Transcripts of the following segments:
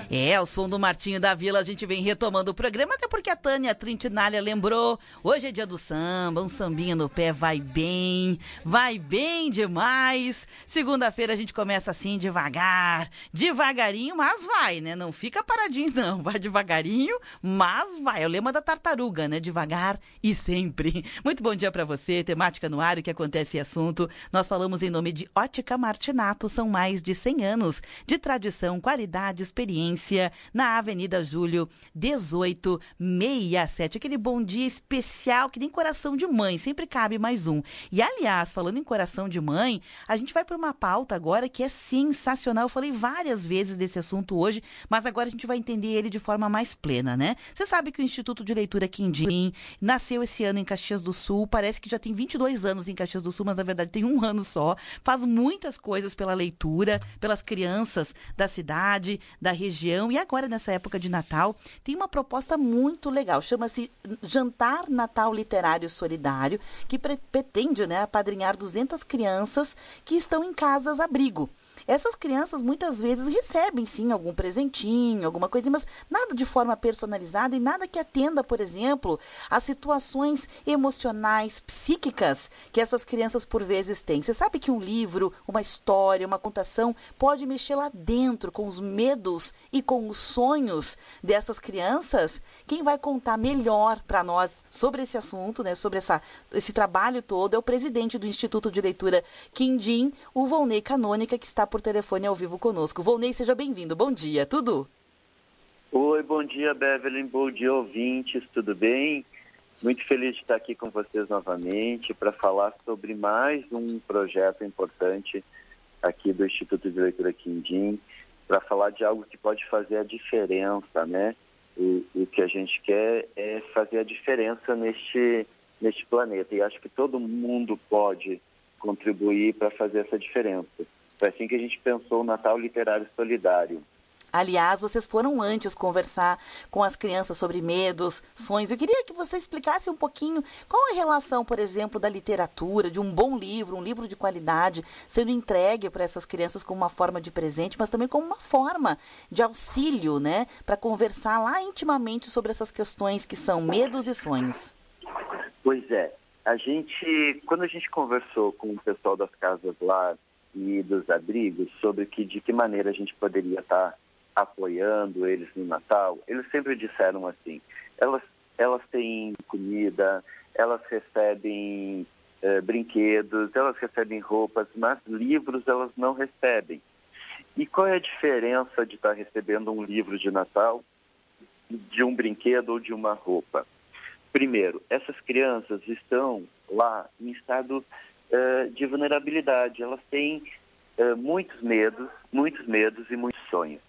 O som do Martinho da Vila, a gente vem retomando o programa, até porque a Tânia Trintinália lembrou, hoje é dia do samba, um sambinha no pé vai bem demais. Segunda-feira a gente começa assim, devagarinho, mas vai, né? Não fica paradinho não, vai devagarinho, mas vai. É o lema da tartaruga, né? Devagar e sempre. Muito bom dia pra você, temática no ar, o que acontece e assunto. Nós falamos em nome de Ótica Martinato, são mais de 100 anos de tradição, qualidade, experiência, na Avenida Júlio 1867. Aquele bom dia especial, que nem coração de mãe, sempre cabe mais um. E aliás, falando em coração de mãe, a gente vai para uma pauta agora que é sensacional. Eu falei várias vezes desse assunto hoje, mas agora a gente vai entender ele de forma mais plena, né? Você sabe que o Instituto de Leitura Quindim nasceu esse ano em Caxias do Sul, parece que já tem 22 anos em Caxias do Sul, mas na verdade tem um ano só. Faz muitas coisas pela leitura, pelas crianças da cidade, da região. E agora, nessa época de Natal, tem uma proposta muito legal. Chama-se Jantar Natal Literário Solidário, que pretende, né, apadrinhar 200 crianças que estão em casas-abrigo. Essas crianças muitas vezes recebem, sim, algum presentinho, alguma coisa, mas nada de forma personalizada e nada que atenda, por exemplo, às situações emocionais, psíquicas que essas crianças por vezes têm. Você sabe que um livro, uma história, uma contação pode mexer lá dentro com os medos e com os sonhos dessas crianças? Quem vai contar melhor para nós sobre esse assunto, né, sobre esse trabalho todo, é o presidente do Instituto de Leitura Quindim, o Volney Canônica, que está por telefone ao vivo conosco. Volney, seja bem-vindo. Bom dia, tudo? Oi, bom dia, Beverly. Bom dia, ouvintes. Tudo bem? Muito feliz de estar aqui com vocês novamente para falar sobre mais um projeto importante aqui do Instituto de Leitura Quindim, para falar de algo que pode fazer a diferença, né? O que a gente quer é fazer a diferença neste planeta. E acho que todo mundo pode contribuir para fazer essa diferença. Foi assim que a gente pensou o Natal Literário Solidário. Aliás, vocês foram antes conversar com as crianças sobre medos, sonhos. Eu queria que você explicasse um pouquinho qual é a relação, por exemplo, da literatura, de um bom livro, um livro de qualidade, sendo entregue para essas crianças como uma forma de presente, mas também como uma forma de auxílio, né? Para conversar lá intimamente sobre essas questões que são medos e sonhos. Pois é. Quando a gente conversou com o pessoal das casas lá e dos abrigos sobre de que maneira a gente poderia estar apoiando eles no Natal, eles sempre disseram assim, elas têm comida, elas recebem brinquedos, elas recebem roupas, mas livros elas não recebem. E qual é a diferença de estar recebendo um livro de Natal, de um brinquedo ou de uma roupa? Primeiro, essas crianças estão lá em estado de vulnerabilidade. Elas têm muitos medos e muitos sonhos.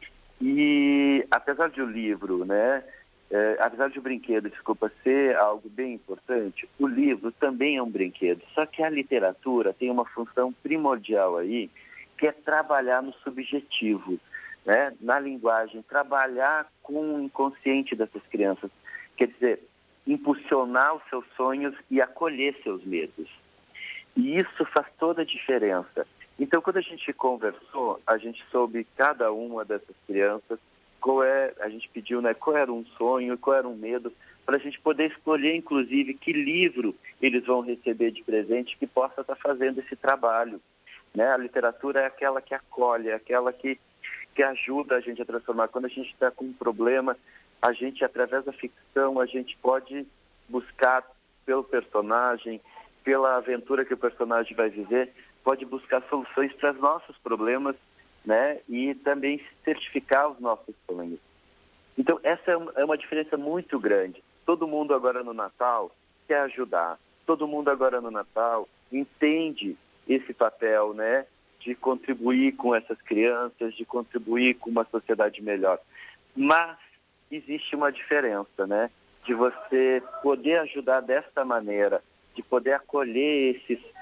E apesar de o livro, né, apesar de o brinquedo, ser algo bem importante, o livro também é um brinquedo. Só que a literatura tem uma função primordial aí, que é trabalhar no subjetivo, né, na linguagem, trabalhar com o inconsciente dessas crianças. Quer dizer, impulsionar os seus sonhos e acolher seus medos. E isso faz toda a diferença. Então, quando a gente conversou, a gente soube cada uma dessas crianças, a gente pediu, né, qual era um sonho, qual era um medo, para a gente poder escolher, inclusive, que livro eles vão receber de presente que possa estar fazendo esse trabalho. Né? A literatura é aquela que acolhe, é aquela que ajuda a gente a transformar. Quando a gente está com um problema, a gente, através da ficção, a gente pode buscar pelo personagem, pela aventura que o personagem vai viver, pode buscar soluções para os nossos problemas, né? E também certificar os nossos sonhos. Então, essa é uma diferença muito grande. Todo mundo agora no Natal quer ajudar. Todo mundo agora no Natal entende esse papel, né? De contribuir com essas crianças, de contribuir com uma sociedade melhor. Mas existe uma diferença, né? De você poder ajudar desta maneira, de poder acolher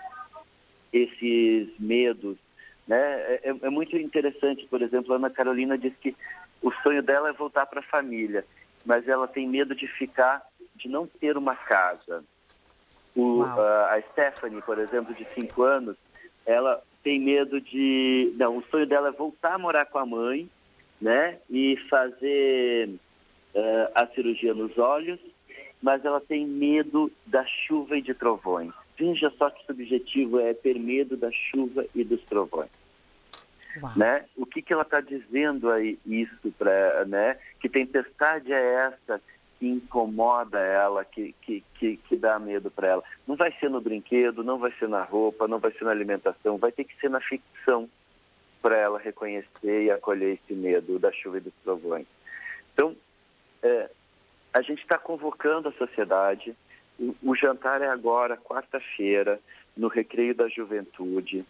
esses medos, né? É muito interessante, por exemplo, a Ana Carolina disse que o sonho dela é voltar para a família, mas ela tem medo de não ter uma casa. A Stephanie, por exemplo, de 5 anos, ela tem medo o sonho dela é voltar a morar com a mãe, né? E fazer a cirurgia nos olhos, mas ela tem medo da chuva e de trovões. Veja só que subjetivo é ter medo da chuva e dos trovões. Né? O que ela está dizendo aí isso, né? Que tempestade é essa que incomoda ela, que dá medo para ela? Não vai ser no brinquedo, não vai ser na roupa, não vai ser na alimentação, vai ter que ser na ficção para ela reconhecer e acolher esse medo da chuva e dos trovões. Então, a gente está convocando a sociedade. O jantar é agora, quarta-feira, no Recreio da Juventude.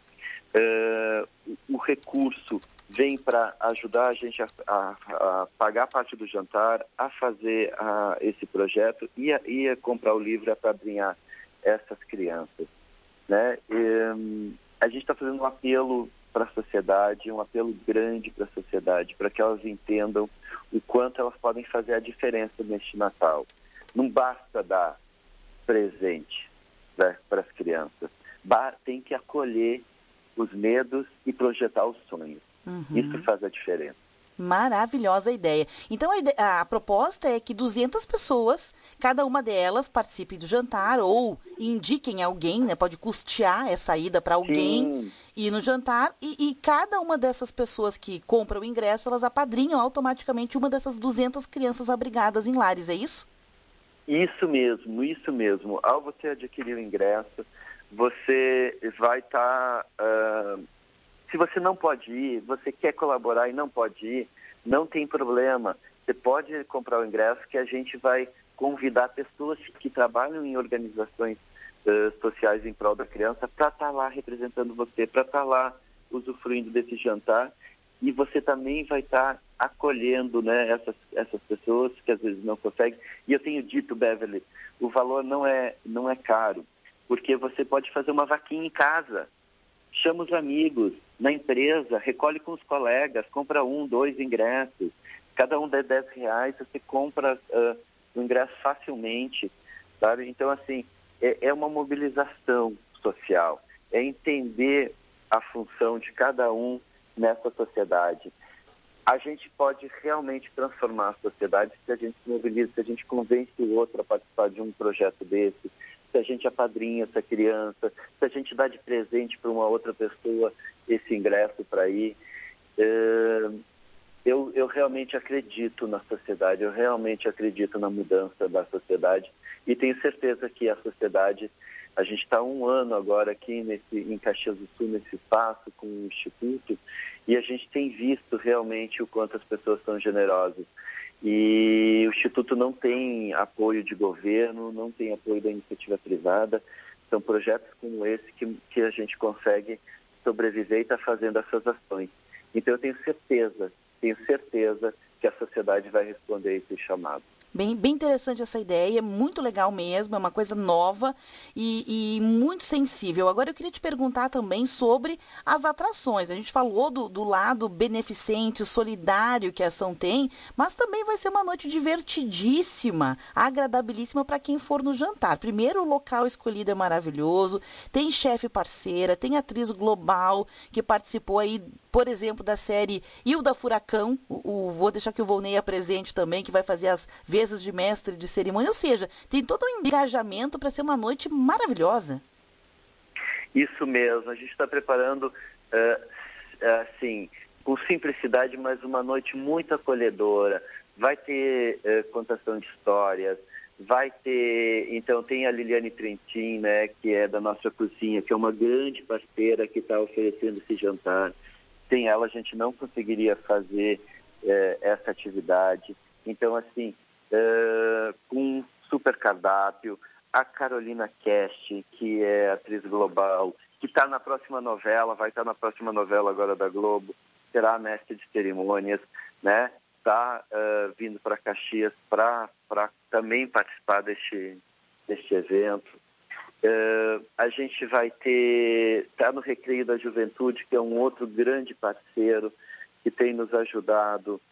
O recurso vem para ajudar a gente a pagar parte do jantar, a fazer esse projeto e a comprar o livro e apadrinhar essas crianças, né? A gente está fazendo um apelo para a sociedade, um apelo grande para a sociedade, para que elas entendam o quanto elas podem fazer a diferença neste Natal. Não basta dar presente, né, para as crianças, tem que acolher os medos e projetar os sonhos. Isso faz a diferença. Maravilhosa ideia. Então, a proposta é que 200 pessoas, cada uma delas, participem do jantar ou indiquem alguém, né? Pode custear essa ida para alguém ir no jantar e cada uma dessas pessoas que compram o ingresso, elas apadrinham automaticamente uma dessas 200 crianças abrigadas em lares, é isso? Isso mesmo, isso mesmo. Ao você adquirir o ingresso, você vai estar... se você não pode ir, você quer colaborar e não pode ir, não tem problema. Você pode comprar o ingresso que a gente vai convidar pessoas que trabalham em organizações sociais em prol da criança para estar lá representando você, para estar lá usufruindo desse jantar. E você também vai estar acolhendo, né, essas pessoas que às vezes não conseguem. E eu tenho dito, Beverly, o valor não é caro, porque você pode fazer uma vaquinha em casa. Chama os amigos, na empresa, recolhe com os colegas, compra 1, 2 ingressos. Cada um dá R$10, você compra o ingresso facilmente, sabe? Então, assim, é uma mobilização social, é entender a função de cada um nessa sociedade. A gente pode realmente transformar a sociedade se a gente se mobiliza, se a gente convence o outro a participar de um projeto desse, se a gente apadrinha essa criança, se a gente dá de presente para uma outra pessoa esse ingresso para ir. Eu realmente acredito na sociedade, eu realmente acredito na mudança da sociedade e tenho certeza que a sociedade, a gente está 1 ano agora aqui em Caxias do Sul, nesse espaço com o Instituto, e a gente tem visto realmente o quanto as pessoas são generosas. E o Instituto não tem apoio de governo, não tem apoio da iniciativa privada. São projetos como esse que a gente consegue sobreviver e está fazendo essas ações. Então eu tenho certeza que a sociedade vai responder a esse chamado. Bem interessante essa ideia, muito legal mesmo, é uma coisa nova e muito sensível. Agora eu queria te perguntar também sobre as atrações. A gente falou do lado beneficente, solidário que a ação tem, mas também vai ser uma noite divertidíssima, agradabilíssima para quem for no jantar. Primeiro, o local escolhido é maravilhoso, tem chefe parceira, tem atriz global que participou aí, por exemplo, da série Hilda Furacão. Vou deixar que o Volney apresente também, que vai fazer as vezes de mestre de cerimônia, ou seja, tem todo um engajamento para ser uma noite maravilhosa. Isso mesmo, a gente está preparando, assim, com simplicidade, mas uma noite muito acolhedora. Vai ter contação de histórias, vai ter, então tem a Liliane Trentin, né, que é da nossa cozinha, que é uma grande parceira que está oferecendo esse jantar. Sem ela a gente não conseguiria fazer essa atividade. Então, assim, com um super cardápio, a Carolina Cast, que é atriz global, que está na próxima novela, vai estar na próxima novela agora da Globo, será a mestre de cerimônias, né? Está vindo para Caxias para também participar deste evento. A gente vai está no Recreio da Juventude, que é um outro grande parceiro que tem nos ajudado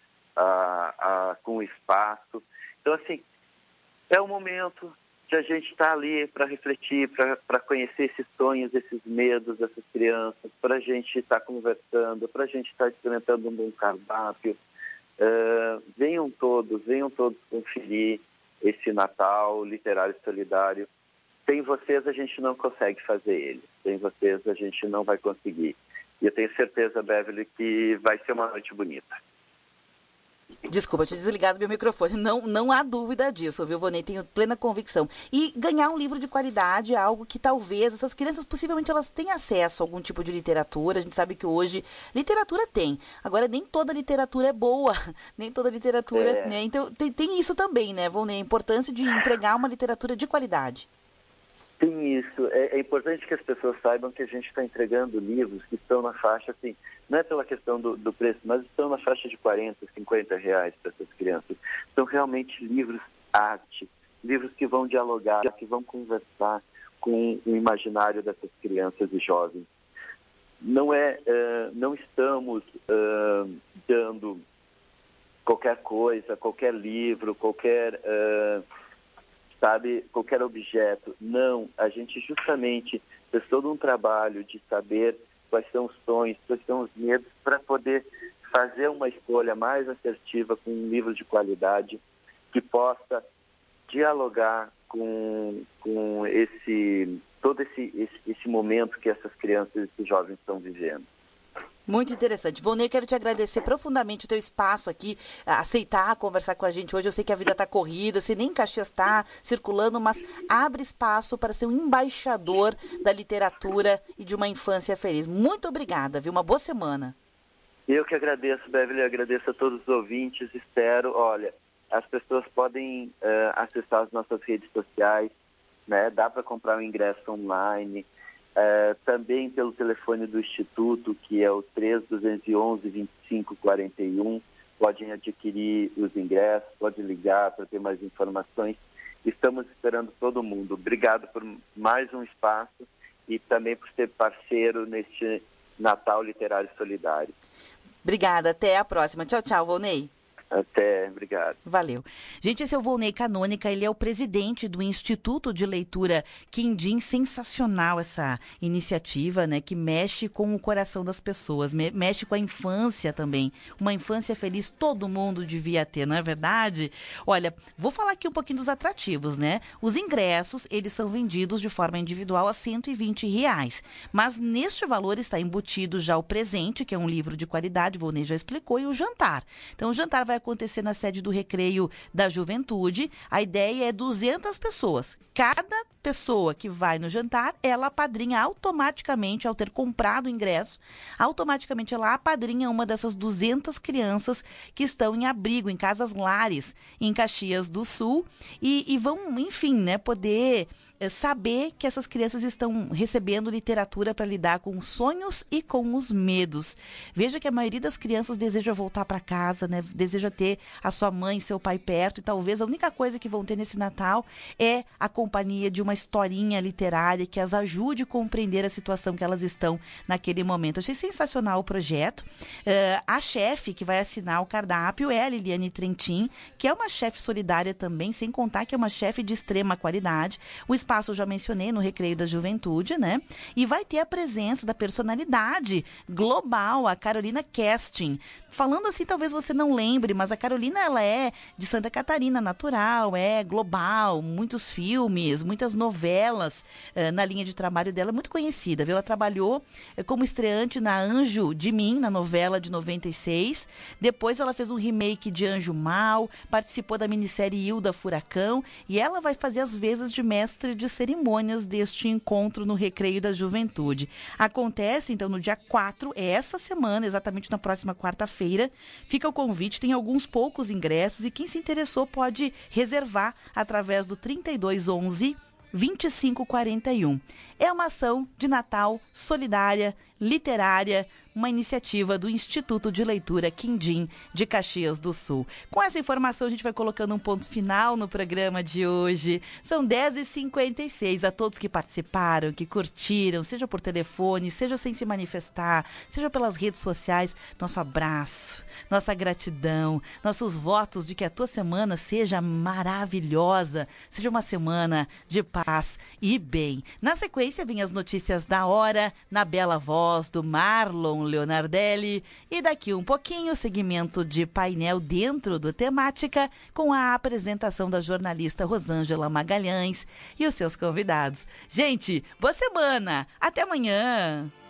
com o espaço. Então, assim, é o momento de a gente estar ali para refletir, para conhecer esses sonhos, esses medos dessas crianças, para a gente estar conversando, para a gente estar experimentando um bom cardápio, Venham todos conferir esse Natal Literário Solidário. Sem vocês a gente não consegue fazer ele. Sem vocês a gente não vai conseguir. E eu tenho certeza, Beverly, que vai ser uma noite bonita. Desculpa, eu tinha desligado meu microfone. Não há dúvida disso, viu, Vonei? Tenho plena convicção. E ganhar um livro de qualidade é algo que talvez essas crianças, possivelmente, elas tenham acesso a algum tipo de literatura. A gente sabe que hoje literatura tem. Agora, nem toda literatura é boa. Nem toda literatura, né? Então, tem isso também, né, Vonei? A importância de entregar uma literatura de qualidade. Tem isso. É importante que as pessoas saibam que a gente está entregando livros que estão na faixa, assim, não é pela questão do preço, mas estão na faixa de R$40, R$50 para essas crianças. São realmente livros arte, livros que vão dialogar, que vão conversar com o imaginário dessas crianças e jovens. Não estamos dando qualquer coisa, qualquer livro, qualquer objeto. Não, a gente justamente fez todo um trabalho de saber quais são os sonhos, quais são os medos, para poder fazer uma escolha mais assertiva com um livro de qualidade que possa dialogar com todo esse momento que essas crianças e esses jovens estão vivendo. Muito interessante. Vonei, quero te agradecer profundamente o teu espaço aqui, aceitar conversar com a gente hoje. Eu sei que a vida está corrida, você nem em Caxias está circulando, mas abre espaço para ser um embaixador da literatura e de uma infância feliz. Muito obrigada, viu? Uma boa semana. Eu que agradeço, Beverly, agradeço a todos os ouvintes. Espero, as pessoas podem acessar as nossas redes sociais, né? Dá para comprar o ingresso online. Também pelo telefone do Instituto, que é o 3211-2541, podem adquirir os ingressos, podem ligar para ter mais informações. Estamos esperando todo mundo. Obrigado por mais um espaço e também por ser parceiro neste Natal Literário Solidário. Obrigada, até a próxima. Tchau, tchau, Vonei. Até, obrigado. Valeu. Gente, esse é o Vonei Canônica, ele é o presidente do Instituto de Leitura Quindim. Sensacional essa iniciativa, né, que mexe com o coração das pessoas, mexe com a infância também. Uma infância feliz todo mundo devia ter, não é verdade? Olha, vou falar aqui um pouquinho dos atrativos, né? Os ingressos, eles são vendidos de forma individual a R$120, mas neste valor está embutido já o presente, que é um livro de qualidade, o Vonei já explicou, e o jantar. Então, o jantar vai acontecer na sede do Recreio da Juventude. A ideia é 200 pessoas. Cada pessoa que vai no jantar, ela apadrinha automaticamente, ao ter comprado o ingresso, automaticamente ela apadrinha uma dessas 200 crianças que estão em abrigo, em casas lares, em Caxias do Sul, e vão, enfim, né, poder saber que essas crianças estão recebendo literatura para lidar com os sonhos e com os medos. Veja que a maioria das crianças deseja voltar para casa, né, deseja ter a sua mãe, seu pai perto, e talvez a única coisa que vão ter nesse Natal é a companhia de uma historinha literária que as ajude a compreender a situação que elas estão naquele momento. Achei sensacional o projeto. A chefe que vai assinar o cardápio é a Liliane Trentin, que é uma chefe solidária também, sem contar que é uma chefe de extrema qualidade. O espaço eu já mencionei, no Recreio da Juventude, né? E vai ter a presença da personalidade global, a Carolina Kestin. Falando assim, talvez você não lembre, mas a Carolina, ela é de Santa Catarina natural, é global, muitos filmes, muitas novelas na linha de trabalho dela, muito conhecida, viu? Ela trabalhou como estreante na Anjo de Mim, na novela de 96, depois ela fez um remake de Anjo Mal, participou da minissérie Hilda Furacão, e ela vai fazer as vezes de mestre de cerimônias deste encontro no Recreio da Juventude. Acontece, então, no dia 4, essa semana, exatamente na próxima quarta-feira. Fica o convite, tem alguns poucos ingressos, e quem se interessou pode reservar através do 3211-2541. É uma ação de Natal solidária, literária, uma iniciativa do Instituto de Leitura Quindim de Caxias do Sul. Com essa informação, a gente vai colocando um ponto final no programa de hoje. São 10h56. A todos que participaram, que curtiram, seja por telefone, seja sem se manifestar, seja pelas redes sociais, nosso abraço, nossa gratidão, nossos votos de que a tua semana seja maravilhosa, seja uma semana de paz e bem. Na sequência, vem as notícias da hora, na bela voz voz do Marlon Leonardelli. E daqui um pouquinho, segmento de painel dentro do Temática, com a apresentação da jornalista Rosângela Magalhães e os seus convidados. Gente, boa semana! Até amanhã!